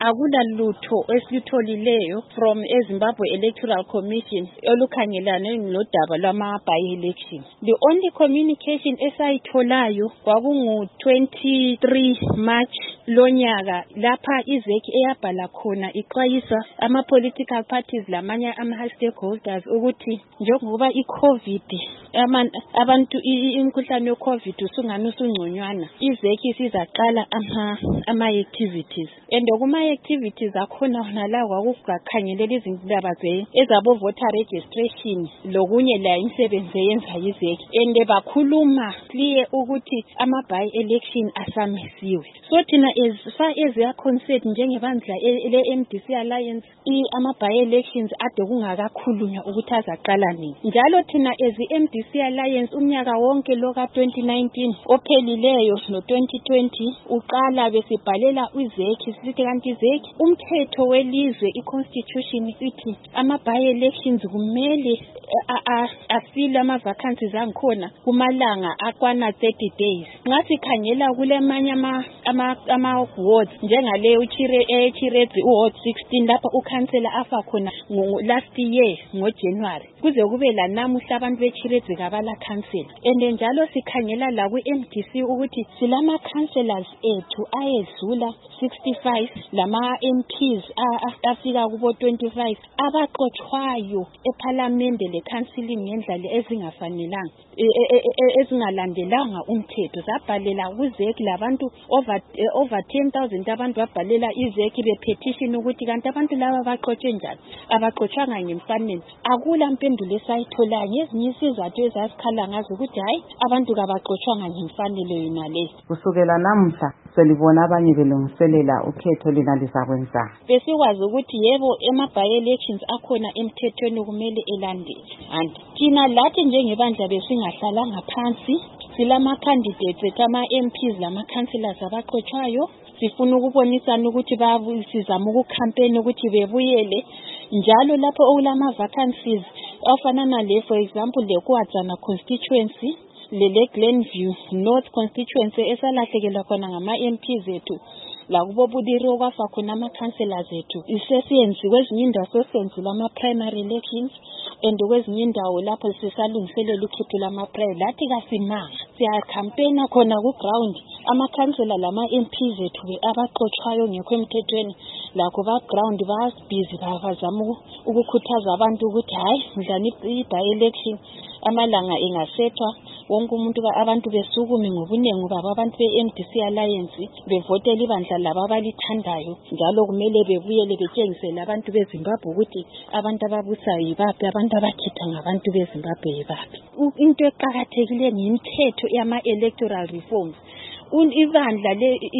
akula lutho esitholileyo from eZimbabwe Electoral Commission olukhangelane nodaba lwama by-election. The only communication esayitholayo kwakungu 23 March lonyaka lapha iZEC eyabhala khona ixwayisa ama-political parties lamanye ama-stakeholders ukuthi njengoba i-COVID abantu imkhuhlane we-COVID usungconywana iZEC sizaqala ama-activities and kuma-activities akhona nala kwakukhangelela izindaba ezabo voter registration lokunye la imisebenzi eyenza iZEC and bakhuluma clear ukuthi ama-by-election asamisiwe. So thina as far as we are concerned njengebandla le-MDC Alliance ama-by-elections ade kungakakhulunywa ukuthi azaqala nini. Njalo thina as i-MDC Alliance umnyaka wonke lo ka-2019 ophelileyo no-2020 uqala besibhalela iZEC sithi kanti iZEC umthetho welizwe i-constitution ithi ama-by-elections kumele afile ama-vacancies angikhona kumalanga akwana 30 days. Ngathi khangela kulemanye ama-wards njengale uChirezi uward 16 lapha ukhansela afa khona last year ngoJanuary kuze kube la namuhla abantu beChirezi kabala council and njalo sikhangela la ku-MDC ukuthi silama councillors ethu ayedlula 65 lama MPs afika kubo 25 abaxoxwayo eParliament le-counciling ngendlela ezingafanelanga ezingalandelanga umthetho zabhalela kuZEC labantu over 10,000 abantu babhalela iZEC bepetition ukuthi kanti abantu laba baqotshe njani abaxotshanga ngemfanelo. Akula mpendulo esayitholayo ngezinye isizathu ezasikhala ngazo ukuthi hayi abantu kabaxotshwanga ngemfanelo yona le. Kusukela namhla selibona abanye belungiselela ukhetho lina lisakwenza. Besikwazi ukuthi yebo by-elections akhona emthethweni kumele elandele. And thina lathi njengebandla besingahlalanga phansi silama candidates ama-MPs lama-councillors abaqotshayo sifuna ukubonisana ukuthi sizama ukucampaign ukuthi bebuyele njalo lapho okulama vacancies ofana nale for example le Kwadzana constituency le Glenview North constituency esalahlekelwa khona ngama-MPs ethu la kubo Budiri okwafa khona ama-councillors ethu isesiyenzi kwezinye indawo sesenzile ama-primary elections and kwezinye indawo lapho sisalungiselela ukhetho lama-primary lathi kasimanga siyacampaigna khona ku-ground ama-councillor lama-MPs ethu abaxotshayo ngekho emthethweni lakho ba-ground busy bazama ukukhuthaza abantu ukuthi hayi mdlana i-by-election amalanga engasethwa wonke umuntu abantu besukume ngobunengi baba abantu be-MDC Alliance bevotela ibandla laba abalithandayo njalo kumele bebuyele betshengisele abantu beZimbabwe ukuthi abantu ababusayo yibaphi abantu abakhetha ngabantu beZimbabwe yibaphi. Into eqhakathekile ngemithetho yama-electoral reforms ibandla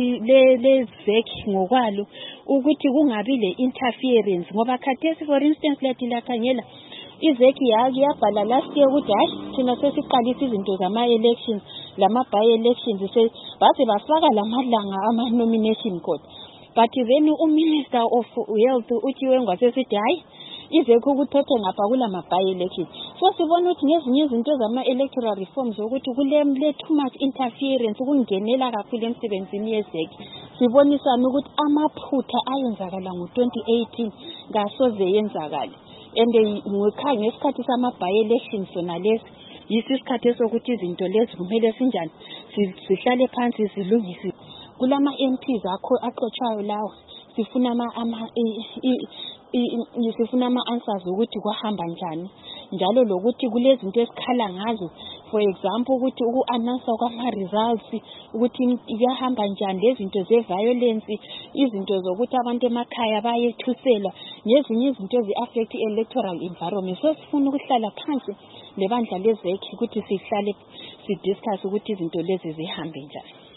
le-ZEC ngokwalo ukuthi kungabi le-interference ngoba khathesi for instance lathi lakhangela iZEC yabhala last year ukuthi hayi thina sesiqalisa izinto zama-elections lama-by-elections baze bafaka lamalanga ama-nomination code but then uMinister of Health uthi wengwasesithi hayi iZEC ukuthothe ngapha kulama-by-elections. So sibona ukuthi ngezinye izinto zama-electoral reforms ukuthi kule too much interference ukungenela kakhulu emsebenzini yeZEC. Sibonisana ukuthi amaphutha ayenzakala ngo-2018 ngasoze yenzakala and ngikha ngesikhathi sama-by-elections sona lesi yisikhathi esokuthi izinto lezi kumele sinjani sihlale phansi silungise kulama MPs akho aqotshayo lawo sifuna sifuna ama-answers ukuthi kwahamba njani njalo lokuthi kulezinto esikhala ngazo for example ukuthi uku-announce kwama-results ukuthi kuyahamba njani lezinto ze-violence izinto zokuthi abantu emakhaya bayethuselwa nezinye izinto ezi-affect electoral environment. So sifuna ukuhlala phansi lebandla leZEC ukuthi sihlale sidiscuss ukuthi izinto lezi zihambe njani.